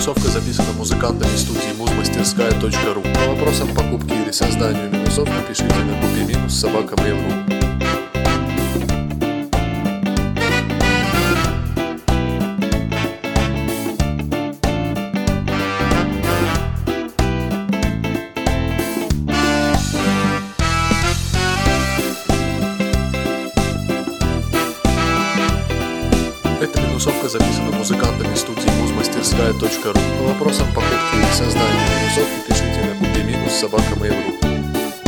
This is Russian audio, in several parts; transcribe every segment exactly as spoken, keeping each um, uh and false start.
минусовка записана музыкантами студии музмастерская точка ру. По вопросам покупки или созданию минусовки пишите на купи минус собака мейл точка ру. Эта минусовка записана музыкантами студии музмастерская точка ру. По вопросам покупки или создания минусовки пишите на купи минус собака мейл точка ру.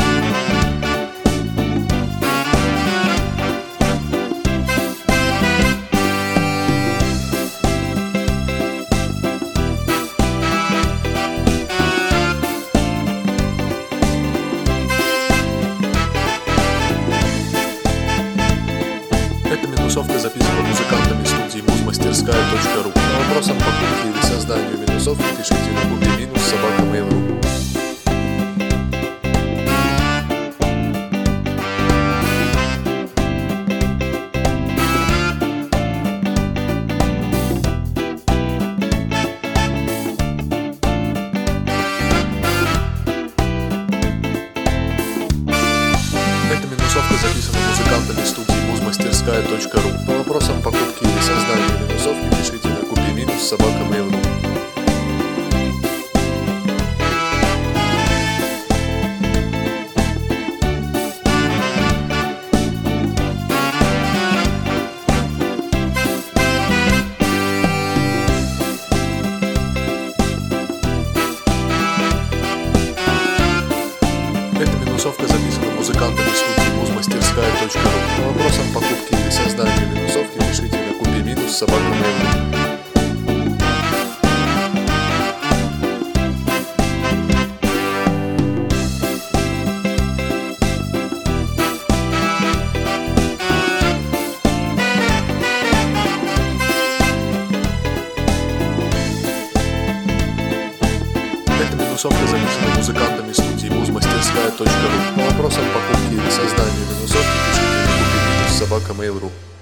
Эта минусовка записана музыкантами студии музмастерская точка ру. По вопросам покупки или созданию минусовки пишите на купи минус собака мейл точка ру. Эта минусовка записана музыкантами студии музмастерская точка ру. По вопросам покупки или создания минусовки пишите на купи минус собака мейл точка ру. Эта минусовка записана музыкантами студии музмастерская точка ру. По вопросам покупки или создания минусовки пишите на купи минус собака мейл точка ру. Эта минусовка записана музыкантами студии музмастерская точка ру. По вопросам покупки или создания минусовки пишите на купи минус собака мейл точка ру.